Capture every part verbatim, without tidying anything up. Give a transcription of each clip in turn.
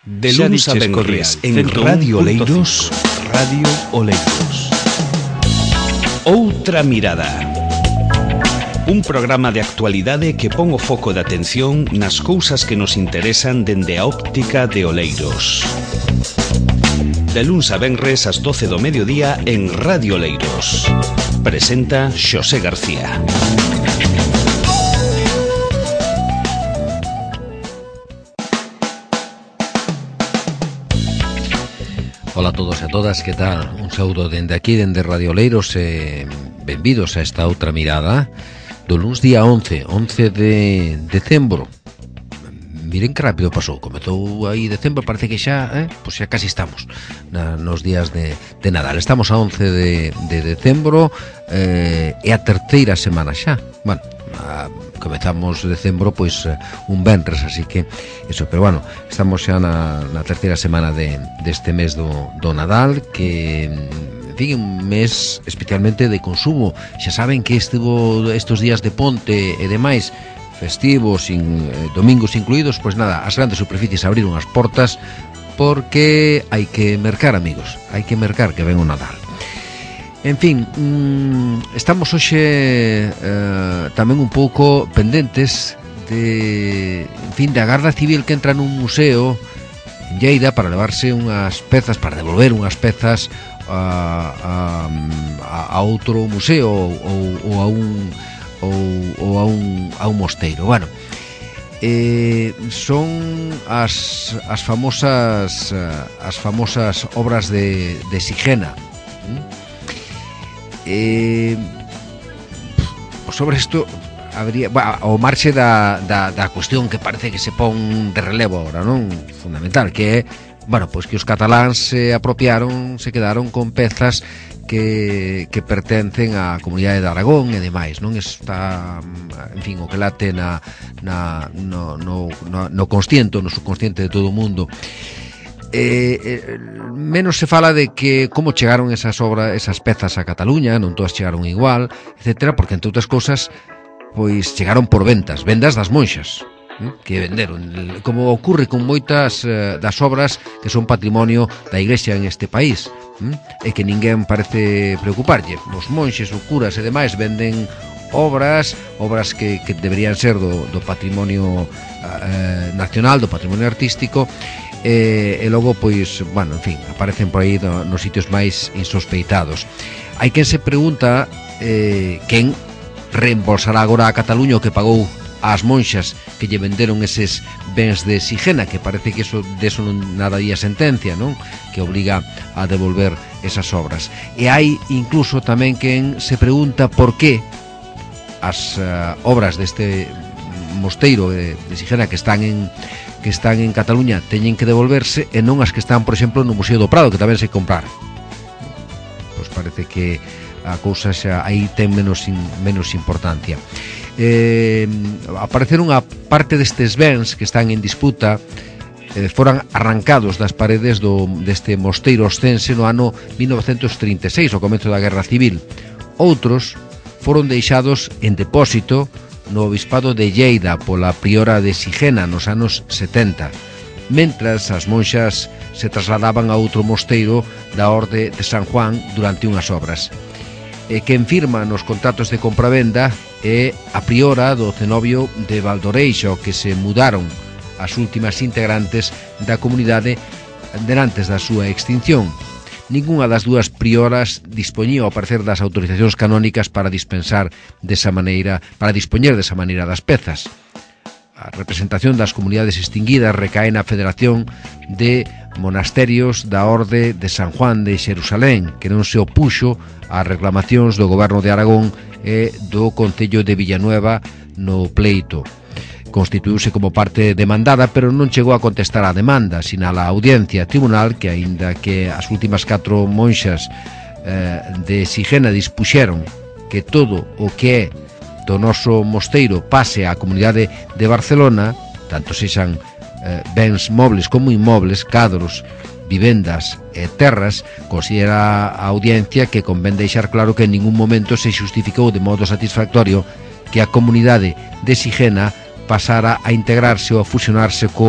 De lunes a venres en Radio Oleiros, Radio Oleiros. Outra mirada. Un programa de actualidade que pon o foco de atención nas cousas que nos interesan dende a óptica de Oleiros. De lunes a venres ás doce do mediodía en Radio Oleiros. Presenta Xosé García. Ola a todos e a todas, que tal? Un saúdo dende aquí, dende Radio Oleiros, e benvidos a esta outra mirada do luns día once, once de decembro. Miren que rápido pasou, comezou aí decembro, parece que xa, eh? Pois xa casi estamos na, nos días de, de Nadal. Estamos a once de, de decembro, eh, é a terceira semana xa. Bueno, a, comezamos decembro pois un venres, así que eso, pero bueno, estamos xa na, na terceira semana de, deste mes do, do Nadal, que en fin, un mes especialmente de consumo. Xa saben que estivo estes días de ponte e demais festivos, sin, eh, domingos incluídos, pois nada, as grandes superficies abriron as portas porque hai que mercar, amigos, hai que mercar que ven o Nadal. En fin, mmm, estamos hoxe eh, tamén un pouco pendentes de, en fin, da Garda Civil que entra nun museo en Lleida para levarse unhas pezas, para devolver unhas pezas a, a, a outro museo ou, ou a un ou, ou a un a un mosteiro. Bueno, eh, son as as famosas as famosas obras de de Sigena. ¿Mm? Eh, sobre isto habría, bah, o marxe da, da, da cuestión que parece que se pon de relevo agora, non? Fundamental, que é, bueno, pois que os cataláns se apropiaron, se quedaron con pezas que, que pertencen á comunidade de Aragón e demais, non? Está, en fin, o que late na, na, no, no, no, no consciente, no subconsciente de todo o mundo. Eh, eh, menos se fala de que como chegaron esas obras, esas pezas a Cataluña, non todas chegaron igual, etcétera, porque entre outras cousas pois chegaron por ventas, vendas das monxas, eh, que venderon, como ocurre con moitas eh, das obras que son patrimonio da Igrexa en este país, eh, e que ninguén parece preocuparlle. Os monxes, os curas e demais venden obras, obras que, que deberían ser do, do patrimonio eh, nacional, do patrimonio artístico. E, e logo, pois, bueno, en fin, aparecen por aí no, nos sitios máis insospeitados. Hai quen se pregunta eh, quen reembolsará agora a Cataluña o que pagou ás monxas que lle venderon eses bens de Sigena, que parece que eso, de eso non nada día sentencia, non? Que obliga a devolver esas obras. E hai incluso tamén quen se pregunta por que as uh, obras deste mosteiro de, de Sigena que están en que están en Cataluña teñen que devolverse e non as que están, por exemplo, no Museo do Prado, que tamén se comprar. Pois parece que a cousa xa aí ten menos in, menos importancia. Eh, apareceron a parte destes bens que están en disputa, eh, foran arrancados das paredes do, deste mosteiro oscense no ano mil novecentos trinta e seis, ao comezo da Guerra Civil. Outros foron deixados en depósito no Obispado de Lleida pola priora de Sigena nos anos setenta, mentras as monxas se trasladaban a outro mosteiro da Orde de San Juan durante unhas obras. E quen firma nos contratos de compravenda é a priora do cenobio de Valdoreixo, que se mudaron as últimas integrantes da comunidade antes da súa extinción. Ningunha das dúas prioras dispoñía ao parecer das autorizacións canónicas para dispensar desa maneira, para dispoñer desa maneira das pezas. A representación das comunidades extinguidas recae na Federación de Monasterios da Orde de San Juan de Xerusalén, que non se opuxo ás reclamacións do goberno de Aragón e do Concello de Villanueva no pleito. Constituíuse como parte demandada, pero non chegou a contestar a demanda, sinala a audiencia tribunal que, aínda que as últimas catro monxas eh, de Sigena dispuxeron que todo o que é do noso mosteiro pase á comunidade de Barcelona, tanto sexan eh, bens mobles como inmobles, cadros, vivendas e terras, considera a audiencia que convén deixar claro que en ningún momento se xustificou de modo satisfactorio que a comunidade de Sigena pasara a integrarse ou a fusionarse co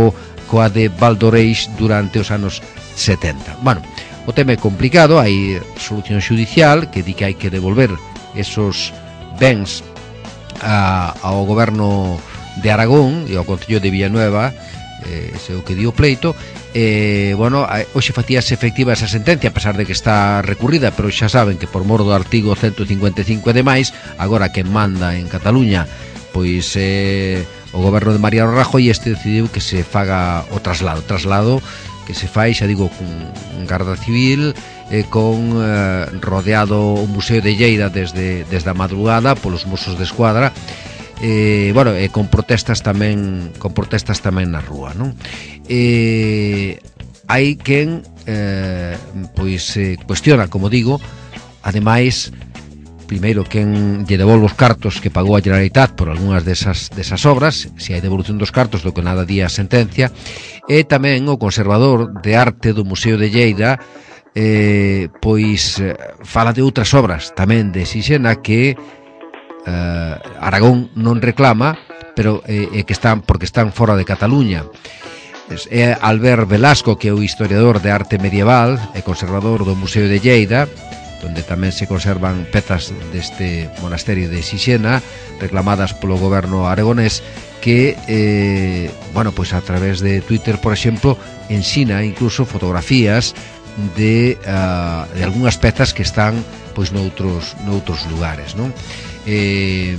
coa de Valdoreix durante os anos setenta. Bueno, o tema é complicado, hai solución xudicial que di que hai que devolver esos bens a, ao goberno de Aragón e ao Concello de Villanueva, eh, ese é o que dio pleito. Eh, bueno, hoxe facíase efectiva esa sentencia a pesar de que está recurrida, pero xa saben que por mor do artigo ciento cincuenta e cinco e demais, agora que manda en Cataluña pois eh, o goberno de Mariano Rajoy, e este decidiu que se faga o traslado traslado que se fai, xa digo, con Garda Civil, eh, con eh, rodeado o Museo de Lleida desde, desde a madrugada polos Mossos de Escuadra, eh, bueno, e con protestas tamén con protestas tamén na rúa, non? Eh, hai quen eh, pois eh, cuestiona, como digo, ademais, primeiro, quen lle devolve os cartos que pagou a Generalitat por algunhas desas, desas obras, se hai devolución dos cartos do que nada día a sentencia, e tamén o conservador de arte do Museo de Lleida, eh, pois eh, fala de outras obras tamén de Sixena que eh, Aragón non reclama, pero eh, que están porque están fora de Cataluña. É Albert Velasco, que é o historiador de arte medieval e conservador do Museo de Lleida, donde tamén se conservan pezas deste monasterio de Sixena reclamadas polo goberno aragonés, que eh, bueno, pois a través de Twitter, por exemplo, ensina incluso fotografías de, uh, de algunhas pezas que están pois noutros, noutros lugares, non? Eh,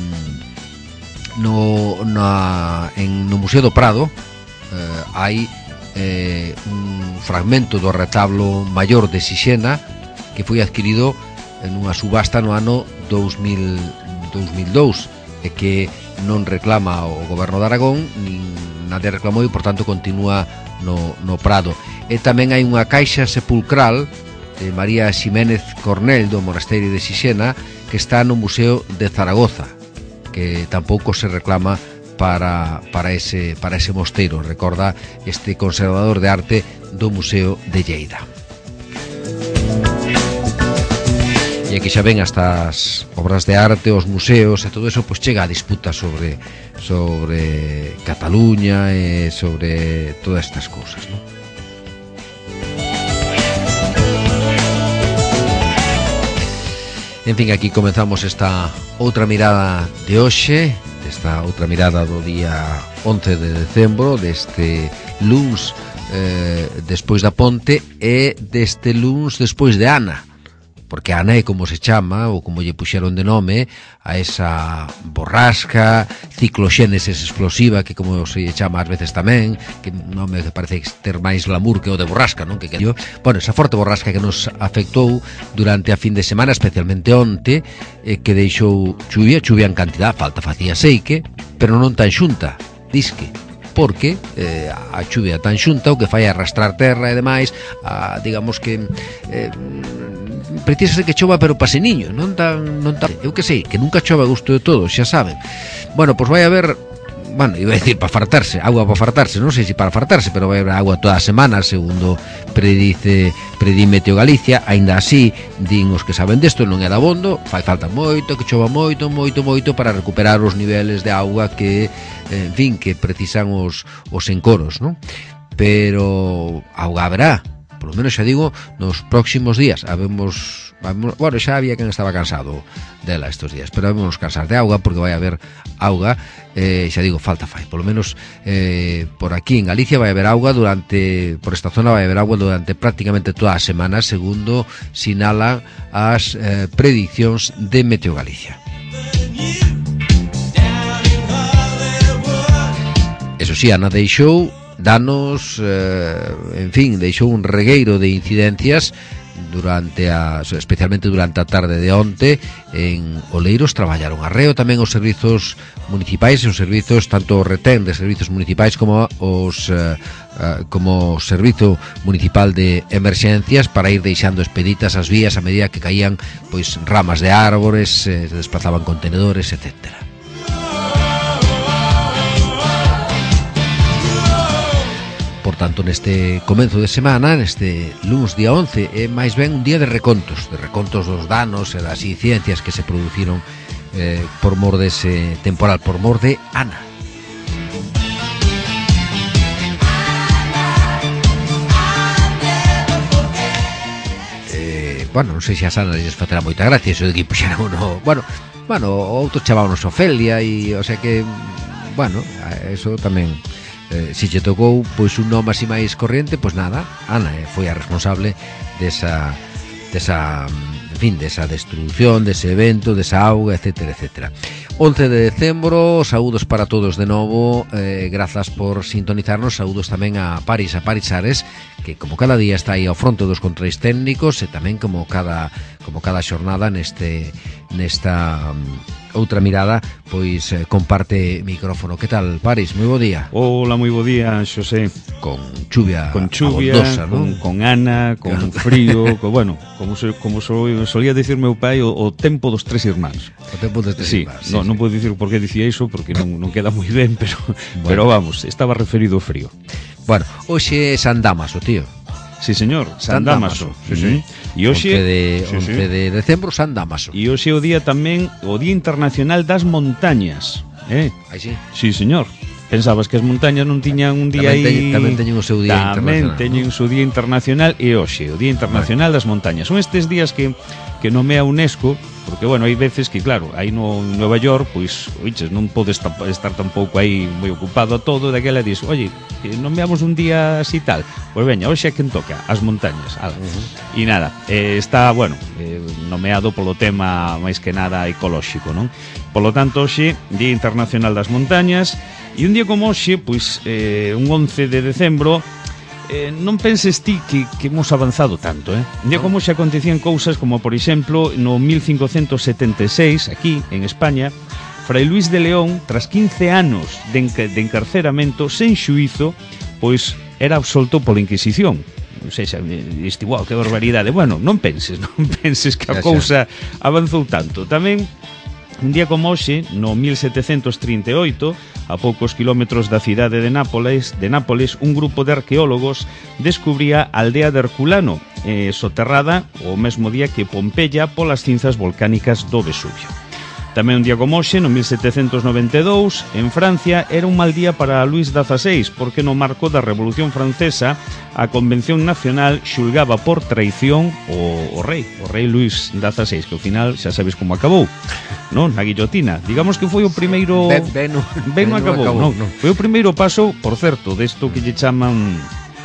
no, na, en, no Museo do Prado eh, hai eh, un fragmento do retablo maior de Sixena que foi adquirido en unha subasta no ano dous mil dous e que non reclama o goberno de Aragón, nin nadie reclamou e por tanto continúa no, no Prado. E tamén hai unha caixa sepulcral de María Ximénez Cornell do monasterio de Sixena que está no Museo de Zaragoza, que tampouco se reclama para, para, ese, para ese mosteiro, recorda este conservador de arte do Museo de Lleida. E aquí xa ven hasta as obras de arte, os museos e todo eso, pois chega a disputa sobre sobre Cataluña e sobre todas estas cousas, non? En fin, aquí comenzamos esta outra mirada de hoxe, esta outra mirada do día once de decembro, deste luns eh, despois da Ponte e deste luns despois de Ana, porque Ana é como se chama, ou como lle puxeron de nome a esa borrasca, cicloxénesis explosiva, que como se lle chama ás veces tamén, que nome que parece ter máis glamour que o de borrasca, non? Que que bueno, esa forte borrasca que nos afectou durante a fin de semana, especialmente onte, eh, que deixou chuvia, chuvia en cantidad, falta facía seique, pero non tan xunta, disque, porque eh, a chuvia tan xunta o que fai arrastrar terra e demais, a, digamos que eh, precisa que chova pero paseniño, non tan, non tan, eu que sei, que nunca chova a gusto de todos, xa saben. Bueno, pois vai haber, bueno, iba a decir para fartarse, agua para fartarse, non sei se para fartarse, pero vai haber agua toda a semana, segundo predice predi Meteo Galicia. Aínda así, din os que saben desto, non é dabondo, fai falta moito, que chova moito, moito, moito para recuperar os niveles de auga que, en fin, que precisan os, os encoros, non? Pero auga haberá, por lo menos xa digo, nos próximos días. Habemos, habemos, bueno, xa había quen estaba cansado dela estos días, pero habemos cansar de auga porque vai haber auga, eh, xa digo, falta fai, por lo menos eh, por aquí en Galicia vai haber auga durante, por esta zona vai haber auga durante prácticamente toda a semana, segundo sinalan as eh, prediccións de Meteo Galicia. Eso sí, Ana deixou danos, eh, en fin, deixou un regueiro de incidencias durante a, especialmente durante a tarde de onte. En Oleiros traballaron arreo tamén os servizos municipais e os servizos, tanto o retén de servizos municipais como os eh, como o servizo municipal de emerxencias, para ir deixando expeditas as vías a medida que caían pois ramas de árbores, eh, se desplazaban contenedores, etcétera. Por tanto, neste comenzo de semana, neste luns día once, é máis ben un día de recontos, de recontos dos danos e das incidencias que se produciron eh, por mor dese temporal, por mor de Ana. bueno, non sei se a Sana lles facerá moita gracia iso de que puxeran uno, bueno, bueno, outros chavámonos Ofelia e, o sea que, bueno, eso tamén eh, se lle tocou pois un nome así máis corriente, pois nada, Ana eh, foi a responsable desa desa, en fin, desa destrucción, dese evento, desa auga, etcétera, etcétera. once de decembro, saúdos para todos de novo, eh, grazas por sintonizarnos, saúdos tamén a Paris, a Paris Ares, que como cada día está aí ao fronte dos controis técnicos e tamén como cada como cada xornada neste nesta um, outra mirada, pois eh, comparte micrófono. Que tal, Paris? Moi bo día. Hola, moi bo día, Xosé. Con chuvia, con chuvia, abondosa, con, ¿no? con Ana, con frío, con, bueno, como so, como so, solía decir meu pai, o, o tempo dos tres irmáns. O tempo dos tres sí, irmáns. Sí, no, sí. Non podo dicir por que dicía iso, porque non, non queda moi ben, pero, bueno. pero vamos, estaba referido ao frío. Bueno, hoxe é San Dámaso, tío. Sí, señor, San, San Dámaso. Sí, sí. E hoxe once de, sí, once sí. de decembro, San Dámaso. E hoxe o día tamén, o Día Internacional das Montañas, eh? Aí sí. Sí, señor. Pensabas que as montañas non tiñan un día tamén aí... Teñen, tamén teñen o seu día tamén internacional. Tamén teñen o seu día internacional e hoxe, o Día Internacional das Montañas. Son estes días que, que nomea a UNESCO, porque, bueno, hai veces que, claro, aí no Nueva York, pois, oiches, non pode estar, estar tampouco aí moi ocupado a todo, daquela dis, oye, que nomeamos un día así tal. Pois veña, hoxe é quen toca, as montañas. E uh-huh. nada, eh, está, bueno, eh, nomeado polo tema máis que nada ecolóxico, non? Polo tanto, hoxe, Día Internacional das Montañas. E un día como hoxe, pois, eh, un once de decembro, eh, non penses ti que, que hemos avanzado tanto, eh? Un día como hoxe acontecían cousas como, por exemplo, no mil cincocentos setenta e seis, aquí, en España, Fray Luis de León, tras quince anos de, enca de encarceramento, sen xuízo, pois, era absolto pola Inquisición. Non sei se diste, wow, que barbaridade. Bueno, non penses, non penses que a cousa avanzou tanto. Tamén, un día como hoxe, no mil setecentos trinta e oito, a poucos kilómetros da cidade de Nápoles, de Nápoles, un grupo de arqueólogos descubría a aldea de Herculano, eh, soterrada o mesmo día que Pompeya polas cinzas volcánicas do Vesubio. Tamén un día como hoxe, no mil setecentos noventa e dous, en Francia, era un mal día para Luís dieciséis, porque no marco da Revolución Francesa, a Convención Nacional xulgaba por traición o, o rei, o rei Luís dieciséis, que ao final xa sabes como acabou, non? Na guillotina. Digamos que foi o primeiro... Ben, ben, no, ben no acabou, acabou, non? non? Foi o primeiro paso, por certo, desto que lle chaman...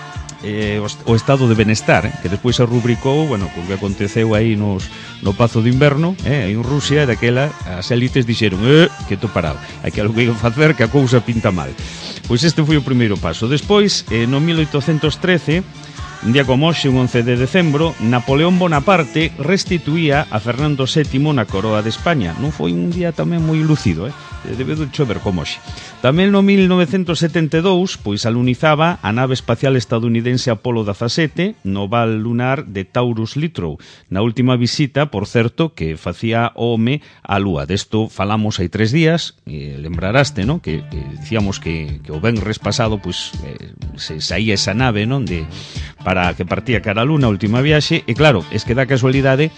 Eh, o estado de benestar, eh, que despois se rubricou, bueno, con que aconteceu aí nos, no Pazo de Inverno, eh, en Rusia, daquela as élites dixeron, eh, que to parado, hai que algo que facer, que a cousa pinta mal. Pois este foi o primeiro paso. Despois, eh, no mil oitocentos trece, un día como hoxe, un once de decembro, Napoleón Bonaparte restituía a Fernando sétimo na coroa de España. Non foi un día tamén moi lucido, eh? Debe de chover como hoxe. Tamén no mil novecentos setenta e dous, pois alunizaba a nave espacial estadounidense Apolo dezasete no val lunar de Taurus Littrow, na última visita, por certo, que facía o home á Lúa. Desto falamos hai tres días, e lembraraste, non? Que, que dicíamos que, que o venres pasado, pois, eh, se saía esa nave, non? De, para que partía cara a Luna, a última viaxe, e claro, es que dá casualidade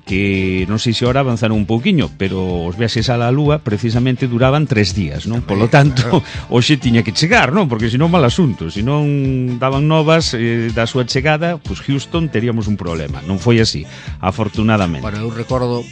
que non sei se ahora avanzaron un pouquiño, pero os viaxes á Lúa precisamente duraban tres días, non? Por lo tanto, hoxe tiña que chegar, non? Porque senón mal asunto, se non daban novas eh, da súa chegada, pois Houston teríamos un problema. Non foi así, afortunadamente. Bueno, eu recordo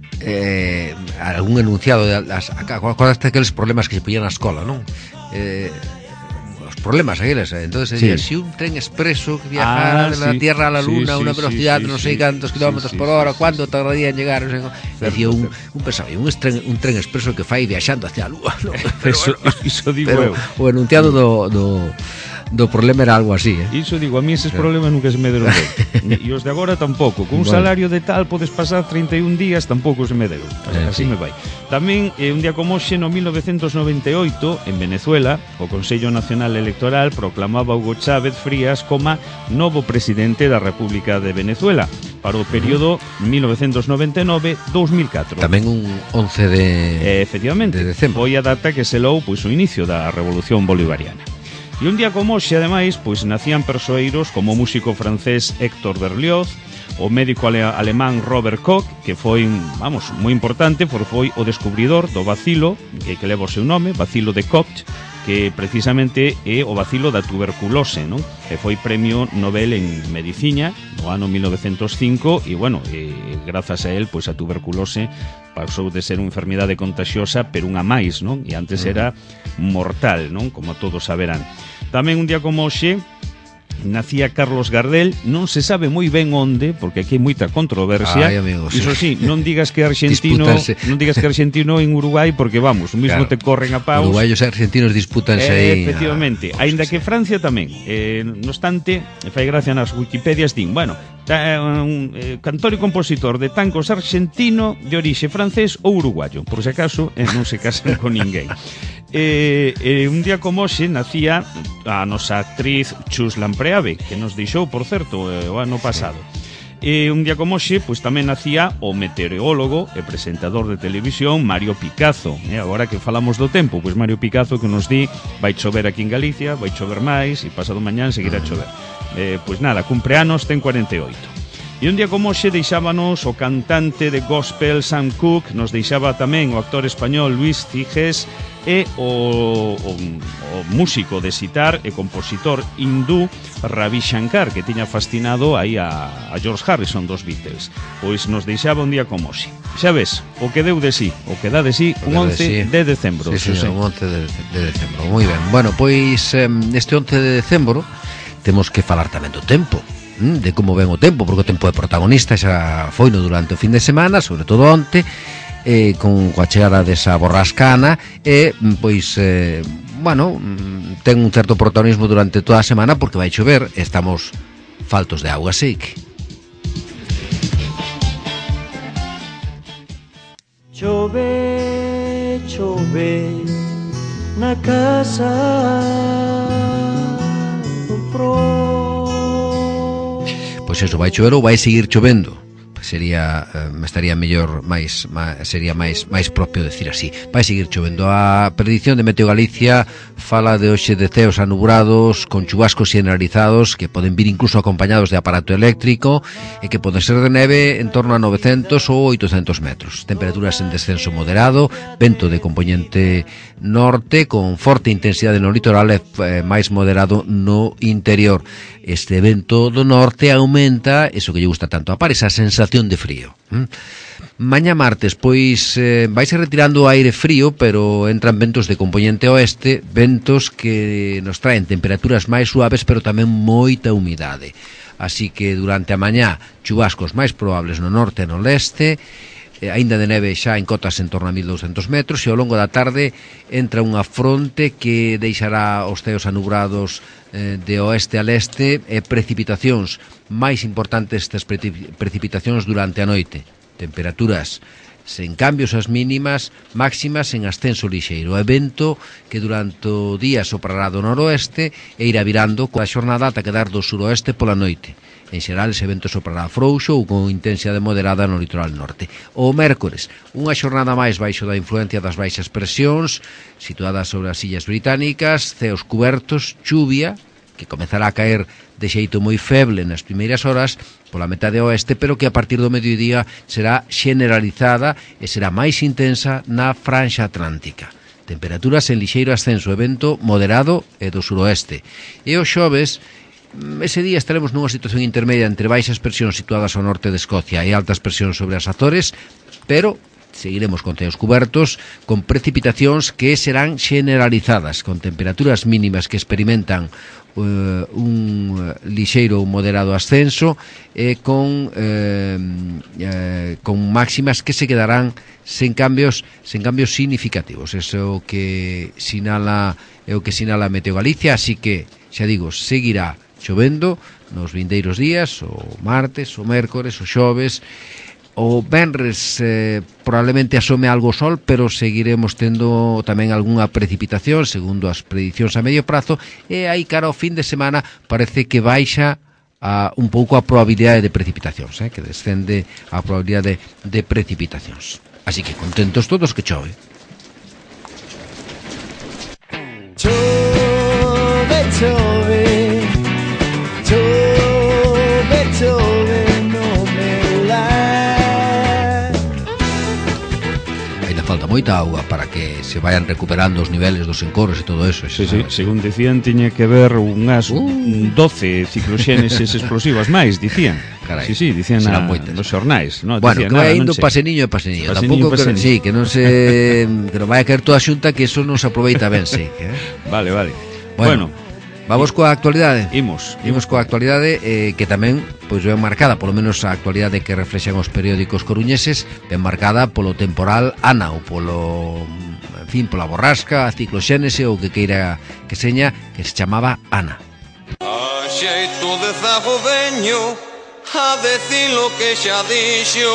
eh, algún enunciado de las, acordaste aqueles problemas que se poñían na escola, non? Eh, problemas aqueles, entonces decía, sí. Si un tren expreso que viajara ah, de la sí. Tierra a la Luna a sí, una sí, velocidad sí, de no sé sí, cuántos sí, kilómetros sí, por hora, sí, ¿cuánto sí. tardaría en llegar? No sé, certo, decía un, un pensaba, un tren, un tren expreso que fai viaxando hacia a Lúa, ¿no? Pero, eso, bueno, eso digo pero, eu. O enunciado do, do do problema era algo así, eh? Iso digo, a mí eses problemas nunca se me deron ben. E os de agora tampouco. Con un bueno. salario de tal podes pasar treinta e un días, tampouco se me deron. O sea, eh, así sí. me vai. Tamén, eh, un día como hoxe, no mil novecentos noventa e oito, en Venezuela, o Consello Nacional Electoral proclamaba a Hugo Chávez Frías como novo presidente da República de Venezuela para o período mil novecentos noventa e nove a dous mil catro. Tamén un once de, eh, efectivamente, de decembro. Foi a data que selou pois, o inicio da Revolución Bolivariana. E un día como hoxe, ademais, pois nacían persoeiros como o músico francés Héctor Berlioz, o médico ale alemán Robert Koch, que foi, vamos, moi importante, porque foi o descubridor do bacilo, que, que leva o seu nome, bacilo de Koch, que precisamente é o vacilo da tuberculose, non? E foi premio Nobel en Medicina no ano mil novecentos e cinco e, bueno, e, grazas a él, pois a tuberculose pasou de ser unha enfermidade contagiosa pero unha máis, non? E antes era mortal, non? Como todos saberán. Tamén un día como hoxe nacía Carlos Gardel, non se sabe moi ben onde, porque aquí hai moita controversia. Ai, amigos, Iso sí, non digas que argentino, Dispútanse. non digas que argentino en Uruguai, porque vamos, o mismo Claro. te corren a paus. Uruguayos e argentinos dispútanse Eh, aí. efectivamente, ah, aínda cosas, que Francia tamén. Eh, no obstante, fai gracia nas Wikipedias din, bueno, ta, un eh, cantor e compositor de tangos argentino de orixe francés ou uruguayo, por se acaso eh, non se casan con ninguén. Eh, eh, un día como hoxe nacía a nosa actriz Chus Lampreave, que nos deixou, por certo, eh, o ano pasado. E un día como hoxe, pois tamén nacía o meteorólogo e presentador de televisión Mario Picazo. E agora que falamos do tempo, pois Mario Picazo que nos di vai chover aquí en Galicia, vai chover máis e pasado mañán seguirá a chover. Eh, pois nada, cumpleanos, ten cuarenta e oito. E un día como hoxe deixábanos o cantante de gospel Sam Cooke, nos deixaba tamén o actor español Luis Cigés e o, o, o músico de sitar e compositor hindú Ravi Shankar, que tiña fascinado aí a, a George Harrison dos Beatles. Pois nos deixaba un día como hoxe. Xa ves, o que deu de sí, o que dá de sí un once de decembro. Sí, sí, un once de, de decembro. Moi ben. Bueno, pois eh, este once de decembro temos que falar tamén do tempo, de como ven o tempo, porque o tempo é protagonista, xa foi no durante o fin de semana, sobre todo onte, eh, con coa chegada desa borrascana, e, pois, eh, bueno, ten un certo protagonismo durante toda a semana, porque vai chover, e estamos faltos de auga, sei que... Chove, chove, na casa do pro. Pois eso, vai chover ou vai seguir chovendo? Sería, eh, estaría mellor máis, máis sería máis máis propio decir así. Vai seguir chovendo. A predición de Meteo Galicia fala de hoxe de ceos anubrados con chubascos generalizados que poden vir incluso acompañados de aparato eléctrico e que poden ser de neve en torno a novecentos ou oitocentos metros. Temperaturas en descenso moderado, vento de componente norte con forte intensidade no litoral e eh, máis moderado no interior. Este vento do norte aumenta, eso que lle gusta tanto a par, esa sensación de frío. ¿Mm? Mañá martes, pois, eh, vai ser retirando o aire frío, pero entran ventos de componente oeste, ventos que nos traen temperaturas máis suaves, pero tamén moita humidade. Así que durante a mañá, chubascos máis probables no norte e no leste, eh, aínda de neve xa en cotas en torno a mil douscentos metros, e ao longo da tarde entra unha fronte que deixará os ceos anubrados eh, de oeste a leste e precipitacións máis importantes, estas precipitacións durante a noite. Temperaturas sen cambios as mínimas, máximas en ascenso lixeiro. E vento que durante o día soprará do noroeste e irá virando coa xornada ata quedar do suroeste pola noite. En xeral, ese vento soprará frouxo ou con intensidade moderada no litoral norte. O mércores, unha xornada máis baixo da influencia das baixas presións, situadas sobre as illas británicas, ceos cubertos, chuvia, que comezará a caer de xeito moi feble nas primeiras horas pola metade oeste, pero que a partir do mediodía será generalizada e será máis intensa na franxa atlántica. Temperaturas en lixeiro ascenso e vento moderado e do suroeste. E os xoves, ese día estaremos nunha situación intermedia entre baixas presións situadas ao norte de Escocia e altas presións sobre as Azores, pero seguiremos con ceos cubertos, con precipitacións que serán generalizadas, con temperaturas mínimas que experimentan uh, un lixeiro ou moderado ascenso e con eh, eh, con máximas que se quedarán sen cambios sen cambios significativos. Eso é o que sinala é o que sinala Meteo Galicia, así que xa digo, seguirá chovendo nos vindeiros días, o martes, o mércores, o xoves. O venres eh, probablemente asome algo sol, pero seguiremos tendo tamén algunha precipitación, segundo as predicións a medio prazo, e aí cara ao fin de semana parece que baixa a, un pouco a probabilidade de precipitacións, eh, que descende a probabilidade de precipitacións. Así que contentos todos que chove. Chove, chove, chove, chove, no me la. Ainda falta moito moita auga para que se vayan recuperando os niveles dos encoros e todo eso. Sí, sí, según dicían, tiña que ver unhas uh. doce cicloxéneses explosivas máis, dicían. Carai, sí, sí, dicían na, nos xornais, no? Bueno, dicían, que vai indo paseniño e paseniño. Tampouco que, sí, que non se que non vai a caer toda a xunta, que eso non se aproveita ben, sí, eh? Vale, vale. Bueno, bueno, vamos coa actualidade. Imos, imos coa actualidade eh, que tamén pois ben marcada, polo menos a actualidade que reflexan os periódicos coruñeses, ben marcada polo temporal Ana ou polo, en fin, pola borrasca, a cicloxénese ou que queira que seña, que se chamaba Ana. A xeito de zago veño a decir lo que xa dixo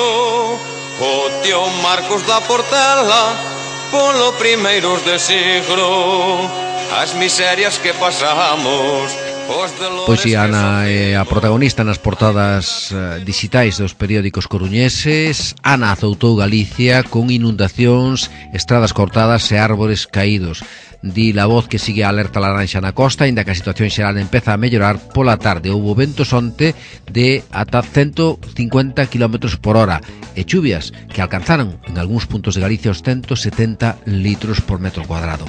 o tío Marcos da Portela polo primeiros de siglo. As miserias que pasamos. Pois si, Ana é a protagonista nas portadas uh, digitais dos periódicos coruñeses. Ana azoutou Galicia con inundacións, estradas cortadas e árbores caídos. Di La Voz que sigue a alerta laranxa na costa, ainda que a situación xeral empeza a mellorar pola tarde. Houbo ventos onte de ata ciento cincuenta kilómetros por hora e chuvias que alcanzaron en algúns puntos de Galicia os ciento setenta litros por metro cuadrado.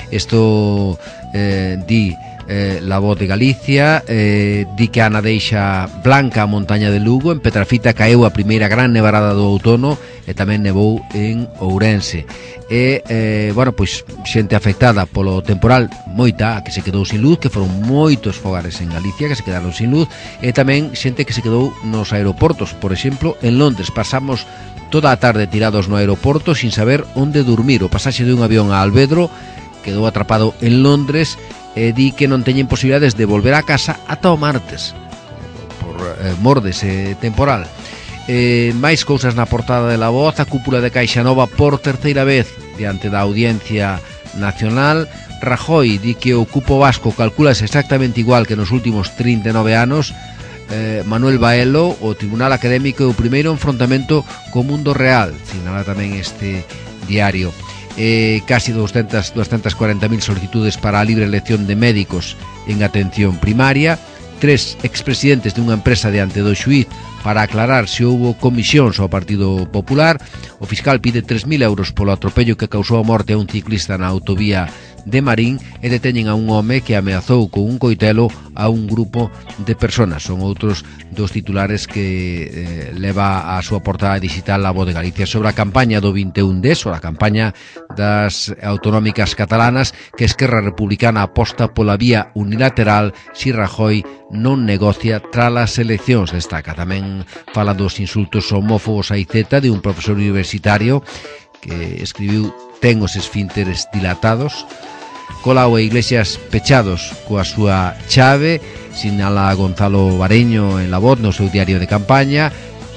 Isto eh, di eh, La Voz de Galicia, eh, di que Ana deixa blanca a montaña de Lugo. En Petrafita caeu a primeira gran nevarada do outono e tamén nevou en Ourense. E, eh, bueno, pois xente afectada polo temporal, moita, que se quedou sin luz, que foron moitos fogares en Galicia que se quedaron sin luz, e tamén xente que se quedou nos aeroportos. Por exemplo, en Londres pasamos toda a tarde tirados no aeroporto sin saber onde dormir. O pasaxe de un avión a Alvedro quedou atrapado en Londres e di que non teñen posibilidades de volver a casa ata o martes por eh, mor dese temporal. Eh, máis cousas na portada de La Voz. A cúpula de Caixa Nova por terceira vez diante da Audiencia Nacional. Rajoy di que o cupo vasco calculase exactamente igual que nos últimos trinta e nove anos. eh, Manuel Baelo, o Tribunal Académico, é o primeiro enfrontamento co mundo real, sinala tamén este diario. Eh, casi doscientas, doscientas cuarenta mil solicitudes para a libre elección de médicos en atención primaria. Tres expresidentes dunha empresa diante do xuíz para aclarar se houbo comisións ao Partido Popular. O fiscal pide tres mil euros polo atropello que causou a morte a un ciclista na autovía de Marín e deteñen a un home que ameazou con un coitelo a un grupo de personas. Son outros dos titulares que eh, leva a súa portada digital La Voz de Galicia sobre a campaña do vinte e un D, sobre a campaña das autonómicas catalanas, que Esquerra Republicana aposta pola vía unilateral si Rajoy non negocia tras as eleccións. Destaca tamén, fala dos insultos homófobos a Iceta de un profesor universitario que escribiu "ten os esfínteres dilatados". Colau e Iglesias pechados coa súa chave, sinala Gonzalo Bareño en La Voz no seu diario de campaña.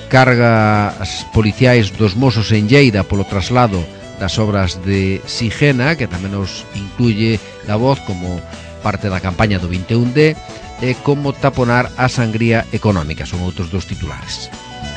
Cargas policiais dos Mossos en Lleida polo traslado das obras de Sigena, que tamén nos incluye La Voz como parte da campaña do vinte e un D, e como taponar a sangría económica. Son outros dos titulares.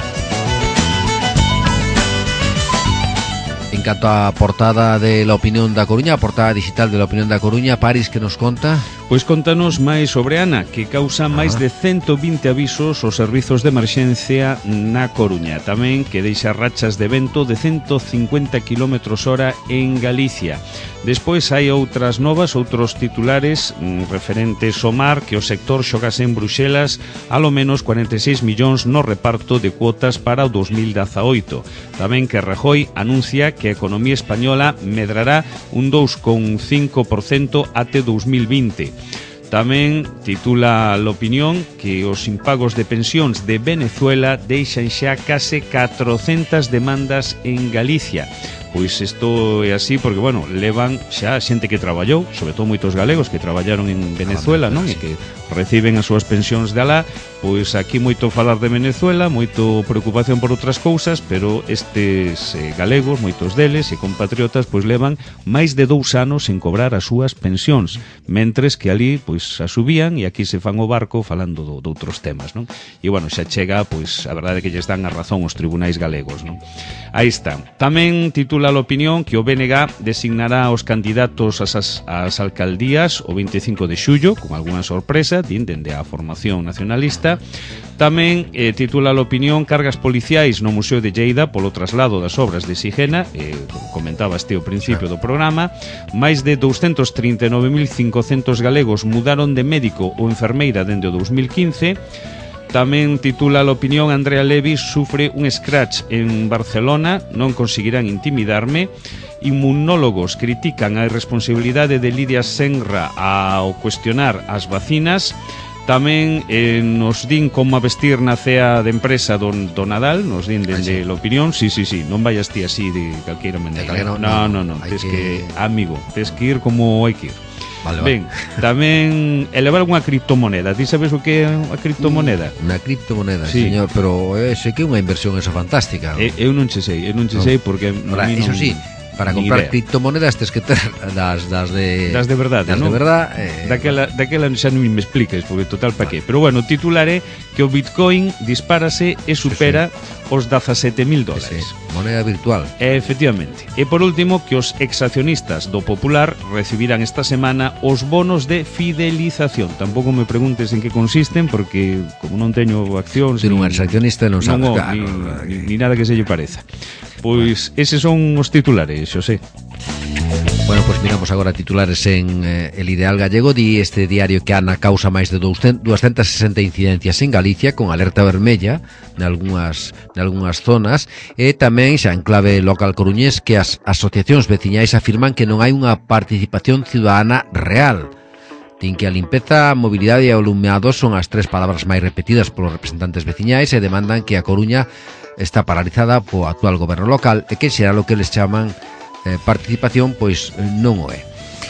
En canto á portada de La Opinión da Coruña, a portada digital de La Opinión da Coruña, Paris, que nos conta? Pois contanos máis sobre Ana, que causa máis de ciento vinte avisos aos servizos de emerxencia na Coruña. Tamén que deixa rachas de vento de ciento cincuenta kilómetros hora en Galicia. Despois hai outras novas, outros titulares mm, referentes ao mar, que o sector xogase en Bruxelas alo menos cuarenta e seis millóns no reparto de cuotas para o dos mil dezaoito. Tamén que Rajoy anuncia que a economía española medrará un dous coma cinco por cento até dos mil vinte. Tamén titula La Opinión que os impagos de pensións de Venezuela deixan xa case catrocentas demandas en Galicia. Pois isto é así porque, bueno, levan xa xente que traballou, sobre todo moitos galegos que traballaron en Venezuela, non? E que reciben as súas pensións de alá. Pois aquí moito falar de Venezuela, moito preocupación por outras cousas, pero estes eh, galegos, moitos deles e compatriotas, pois levan máis de dous anos en cobrar as súas pensións, mentres que ali, pois, a subían e aquí se fan o barco falando do, de outros temas, non? E, bueno, xa chega, pois, a verdade é que lles dan a razón os tribunais galegos, non? Aí está. Tamén titula La Opinión que o B N G designará os candidatos ás, ás alcaldías o veinticinco de xullo, con algunhas sorpresas. defensa, din dende a formación nacionalista. Tamén eh, titula a opinión cargas policiais no Museo de Lleida polo traslado das obras de Sigena, eh, comentabas ti ao principio do programa. Máis de doscientos trinta e nove mil cincocentos galegos mudaron de médico ou enfermeira dende o dos mil quince. Tamén titula a opinión Andrea Levy sufre un scratch en Barcelona, non conseguirán intimidarme. Inmunólogos critican a irresponsabilidade de Lidia Senra ao cuestionar as vacinas. Tamén eh, nos din como a vestir na cea de empresa do, do Nadal, nos din dende a opinión. Sí, sí, sí, non vayas ti así de calqueira maneira. No, no, no, no, no. Tes que... que, amigo, tes que ir como hai que ir. Vale, Ben, vale. Tamén elevar unha criptomoneda. Ti sabes o que é a criptomoneda? Unha criptomoneda, sí, señor, pero eh, sei que é unha inversión esa fantástica. Eh, eu non che sei, eu non che no. sei porque Ahora, eso non... sí, para comprar criptomonedas tes que ter das, das de das de verdade, das ¿no? de verdade eh... daquela, daquela xa non me expliques porque total pa qué. Pero bueno, titular é que o Bitcoin dispárase e supera sí, sí. os dezasete mil dólares. Sí, moneda virtual. Efectivamente. E por último, que os exaccionistas do Popular recibirán esta semana os bonos de fidelización. Tampouco me preguntes en que consisten porque como non teño accións, se non eres accionista non sabes, non, claro, ni, ni, ni nada que se lle pareza. Pois eses son os titulares, Xosé. Bueno, pois pues miramos agora titulares en eh, El Ideal Gallego. Di este diario que Ana causa máis de doscientas sesenta incidencias en Galicia con alerta vermella nalgúnas, nalgúnas zonas. E tamén xa en clave local coruñés que as asociacións veciñais afirman que non hai unha participación ciudadana real. Din que a limpeza, a mobilidade e o alumeado son as tres palabras máis repetidas polos representantes veciñais e demandan que a Coruña está paralizada po actual goberno local e que será lo que les chaman eh, participación, pois non o é.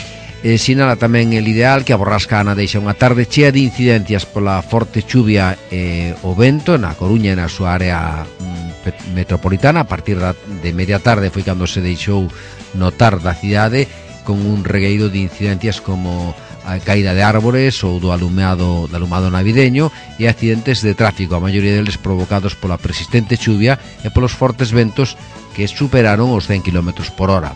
E sinala tamén El Ideal que a borrasca Ana deixa unha tarde chea de incidencias pola forte chuvia e o vento na Coruña e na súa área mm, metropolitana. A partir da, de media tarde foi cando se deixou notar da cidade con un regueiro de incidencias como a caída de árbores ou do alumeado, do alumado navideño e accidentes de tráfico, a maioría deles provocados pola persistente chuvia e polos fortes ventos que superaron os cen kilómetros por hora.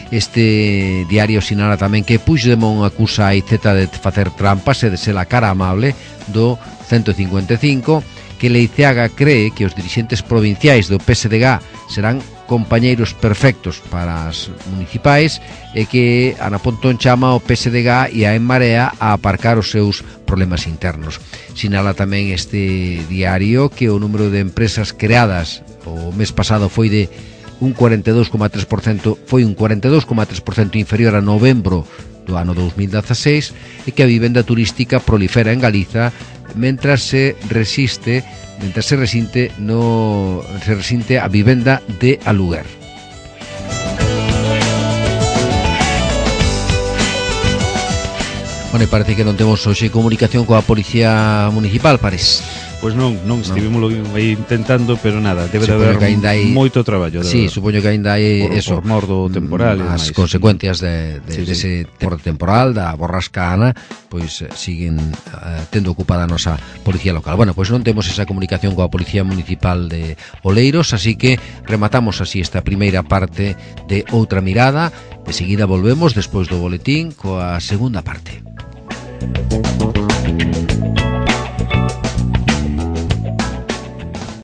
Este diario sinala tamén que Puigdemont acusa a I Z de facer trampas e de ser a cara amable do ciento cincuenta e cinco, que Leiceaga cree que os dirixentes provinciais do P S D G serán compañeiros perfectos para as municipais e que Ana Pontón chama o P S D G e a En Marea a aparcar os seus problemas internos. Sinala tamén este diario que o número de empresas creadas o mes pasado foi de un cuarenta e dous coma tres por cento, foi un cuarenta e dous coma tres por cento inferior a novembro do ano dos mil dezaseis e que a vivenda turística prolifera en Galiza mentras se resiste mentras se resinte no se resinte a vivenda de aluguer. Bueno, e parece que non temos hoxe comunicación coa Policía Municipal, parece. Pois non, non estivemos no. aí intentando, pero nada, debe de haber hai... moito traballo. Sí, supoño que ainda hai por, eso, por mor do temporal, as consecuencias de, de, sí, de ese sí. temporal da borrasca Ana, pois eh, siguen uh, tendo ocupada a nosa Policía Local. Bueno, pois non temos esa comunicación coa Policía Municipal de Oleiros, así que rematamos así esta primeira parte de Outra Mirada. De seguida volvemos despois do boletín coa segunda parte.